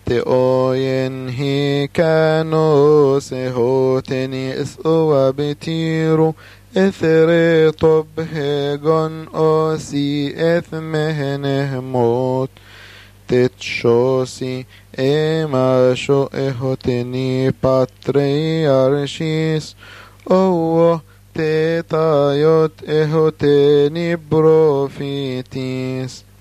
تأوين هي كانو سهوتني إسوا بتيرو إثري طب هيغن أوسي إثمهنه موت تتشوسي إما شو إهوتني باتريارشيس أوه تتايوت إهوتني بروفيتيس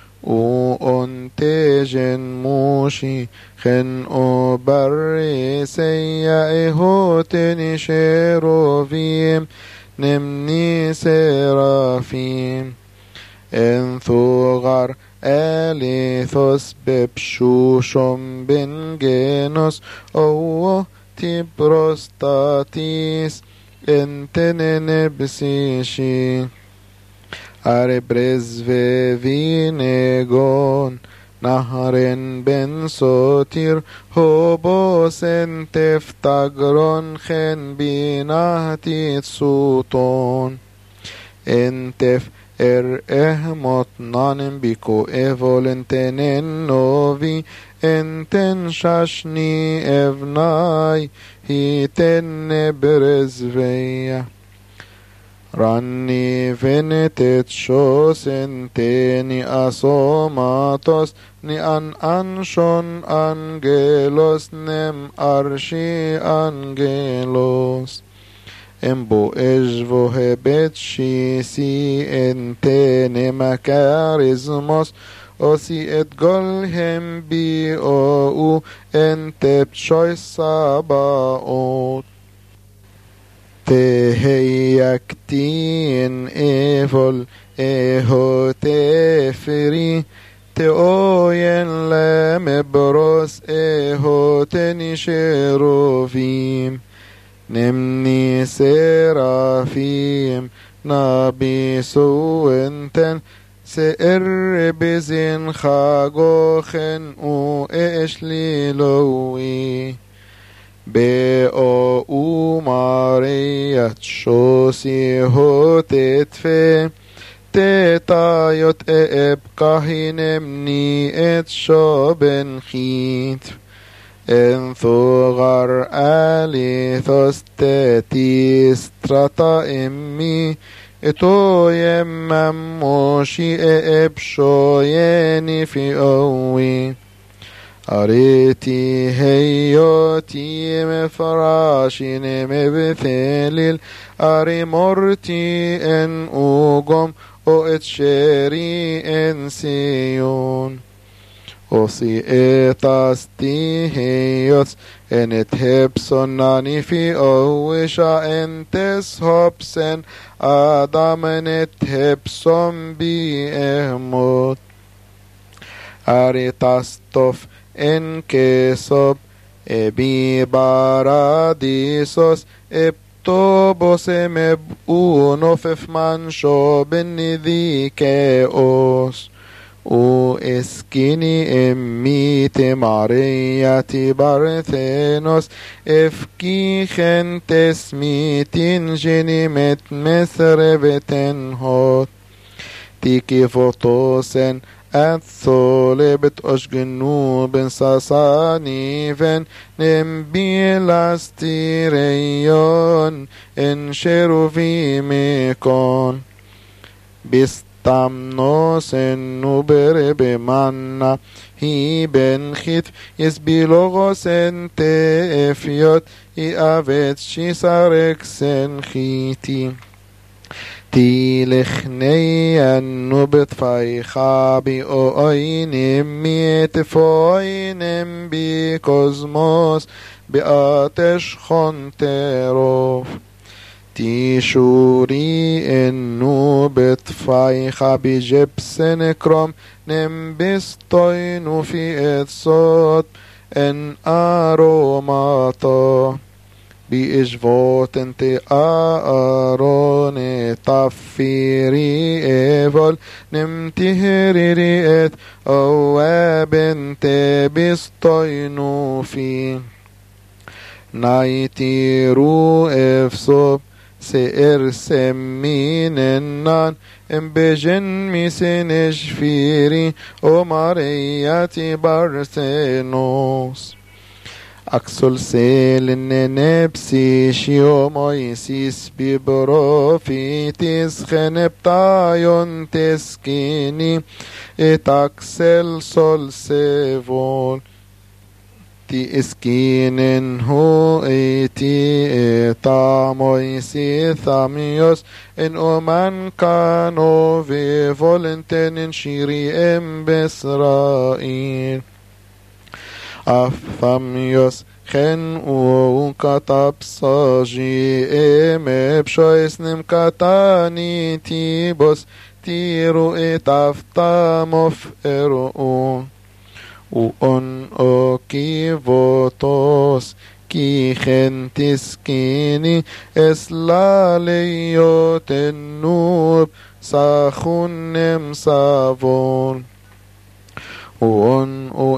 وأنتجن موشي خن أبري سيئهوتني شيروفيم نمني سرافيم انثغر أليثوس ببشوشم بن جينوس أو تبروستاتيس انتن بسيشي أربرز فينيغون نهرن بن سوتير هوبوسن تفتغرون خن بيناتي سوتون انتف اهمت نانم بيكو ايفولنتنن نوفي انتن شاشني افناي هيتن برزفيا راني فينتت شوس انتني اسوماتوس ني انشون انجيلوس نم ارشي انجيلوس امبو اجفو هبت شيسي انتني مكاريزموس اوسي اتقلهم بي او انت بشوي ساباوت تهيكتين ايفول ايهو تفري تأوين لمبروس ايهو تنشروفيم نمني سرافيم نبي سوينتن سئر بزين خاغوخن او اشليلوي بأو ماريات شوسي هو تتفي تتايوت ابقاهنمني اتشوبن خيت انثغر أليثوس تتيس تراتا امي اتو يمم موشي ابشويني في اوي أريتي هيوتي مفراشي مبثليل أري مرتي ان اوغم او اتشيري ان سيون اوسي اتاستي هيوتس ان اتهبسون ناني في اوشا انتس هوبسن آدم ان اتهبسون بي اهموت أري تاستوف ان كيسوب ابي باراديسوس ابتوبوس مبؤونو ففمانشو بنذيكيوس او اسكيني اميت مارياتي بارثينوس افكي خنتس ميتين جنيمت مصر بتنهوت تيكي فوتوسن الثولبت أشجنو بن ساسانيفن نمبيلاستيريون انشرو في ميكون بستامنوس النبر بمانا هي بن خيث يسبيلوغوس انتفيوت يأفت شيسارك سن خيتي تيلخني النبت فايخابي او اينم ميتفوينم بي كوزموس بآتش خنتروف تيشوري النبت فايخابي جبسن كروم نمبستوين في اتصوت ان اروماتا بإجفوت انت آروني تفيري ايفول نمتهري ريت اواب انت بستوينو في نايتيرو افسوب سئر سميننان بجن مسنش فيري ومارياتي بارثينوس أكسل سيلن نبسي شيو مويسيس ببروفيتيس خنبتايون تسكيني اتاكسل سول سيفون تي اسكينن هو ايتي اتا مويسي ثاميوس ان اومان كانو في فولنتن شيري ام بسرائيل أفاميوس خن وكتب صاجي بشويس نمكتاني تيبوس تيرو اتافتا مفئرو وان اوكي فوتوس كي خنتس كيني اسلاليوت النوب ساخون نمسافون وان او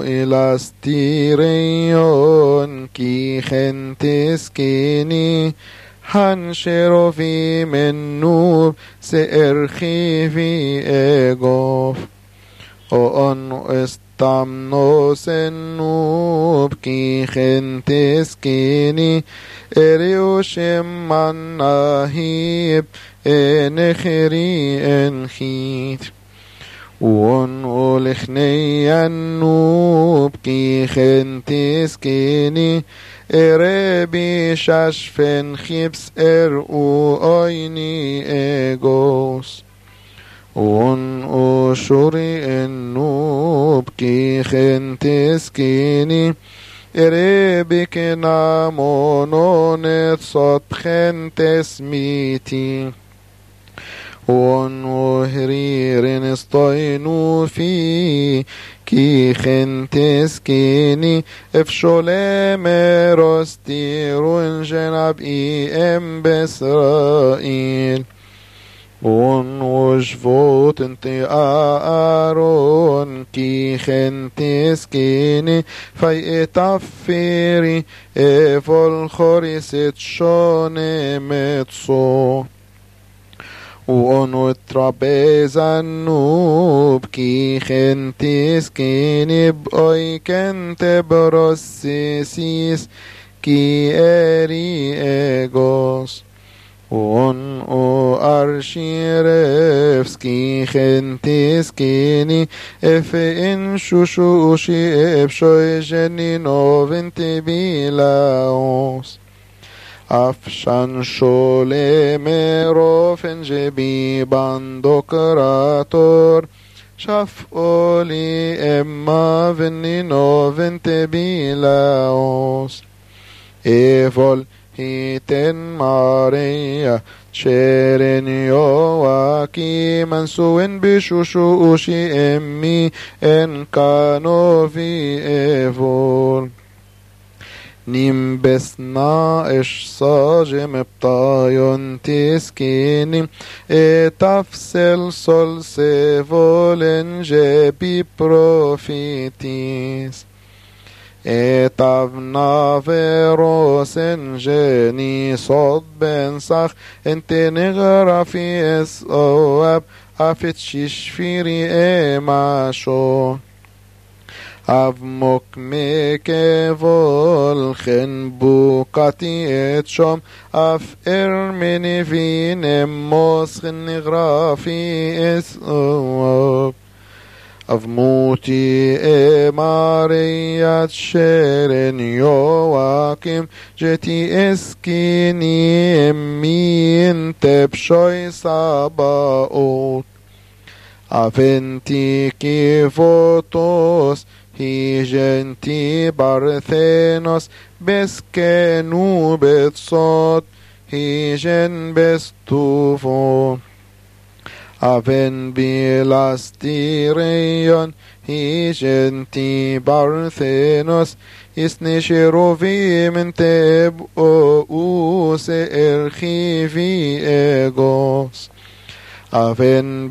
إلاستيريون كي خنتس كيني هنشرو في من نوب سأرخي في ايغوف وان استمنوس النوب كي خنتس كيني اريوشم من نهيب انخري انخيت وان اولخني النوب كي خنتس كيني اربي شاشفن خيبس ارقو ايني ايغوس وان اشوري النوب كي خنتس كيني اربي كنا مونونت صد خنتس ميتي وان وهرير نستينو في كي خنتس كيني افشولم رستيرون جناب اي ام بسرائيل وان وشفوت انت ارون كي خنتس كيني في اتفيري افول خوريست شوني متصو وانو ترابيزا النوب كي خنتس كيني بأي كنت بروسيسيس كي اري ايغوس وان او ارشيرفس كي خنتس كيني اف ان شوشوشي ابشوي جنينو فنتي بيلاوس افشان شولي ميروفن جبي باندوكراتور شاف اولي اما فنينو فنت بيلاوس ايفول هيتن ماريا شيرين يواكي منسوين بشوشوشي امي ان كانوا في ايفول نيم بسنا اش صاجم بطايون تسكيني اتفسل سول سيفولن جبي بروفيتيس اتفنا فيروسن جني صد بنسخ انت نغرا في اس اواب افتشيش فيري اماشو אב מוקמי כבול חן בוקתי את שום אף ארמני ונמוס חן נגרפי אסאוב אב מותי אמריית שרן יואקים ג'תי אסקיני אמין תפשוי סבאות אבנתי כבוטוס היג'נתי ברתנוס בסקנו בצות היג'ן בסטופו אבן בלסטיריון היג'נתי ברתנוס יסנשרו וימנטב או סערכי ואגוס אבן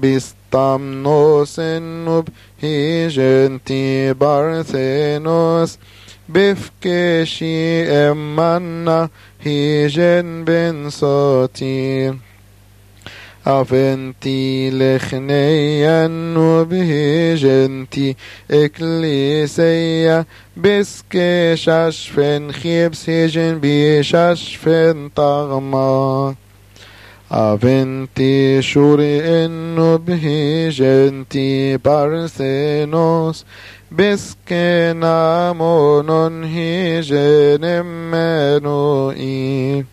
בסטמנוס נוב היג'נתי ברתנוס بفكشي امنا هيجن بن ساتير أفنتي لخنيا وبهجنتي إكليسية بسك ششفن خيبس هجن بششفن طغما أفنتي شوري إنو بهجنتي بارثينوس بسك نامون هجن منوئي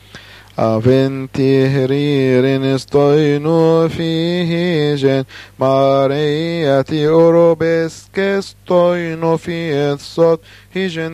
أفنتي هرير استوينو فيه جن مارياتي أوروبسك استوينو في الصوت هجن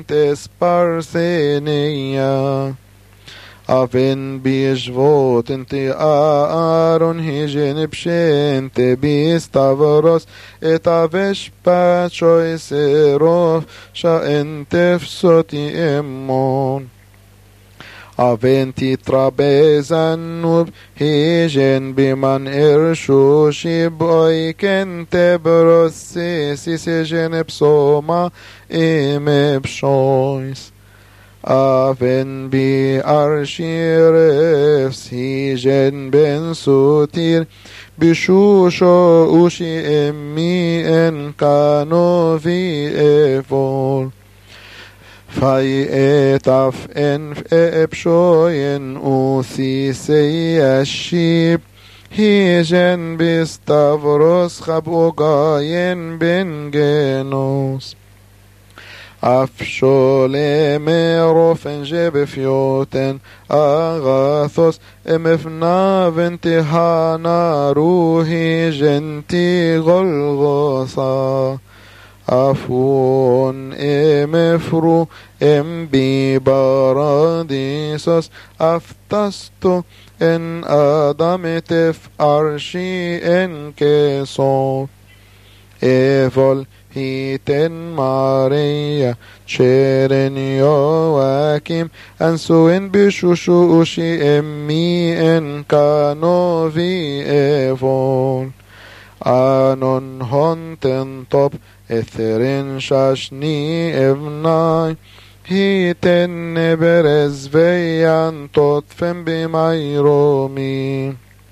تسبارسينيا أفن بيجفوت انتي آرون هجن بشنت بيستافروس اتافش باتشوي سيروف شا انت فسوتي امون أفنتي ترابيزان هيجن بمن إرشوشي بوي كنت بروسي سيسجن بسوما إم بشويس أفن بي أرشيرفس هيجن بن سوتير بشوشو أوشي إمي إن كانوا في إفول فاي اتاف ان ابشوين اوثي سي الشيب هيجن بستافروس خبوغاين بن جنوس افشول ميروفن جيب فيوتن اغاثوس امفنا بنتهانا روحي جنتي غلغوصا أفون إمفرو إم بي باراديسوس أفتستو إن آدمتف أرشي إن كيسو إفول هيتن ماريا شيرن يواكيم أنسوين بشوشوشي إمي إن كانوا في إفول آنون هونتن طب إثرين شاشني ابناي هيتن برز فيان تطفن بميرومي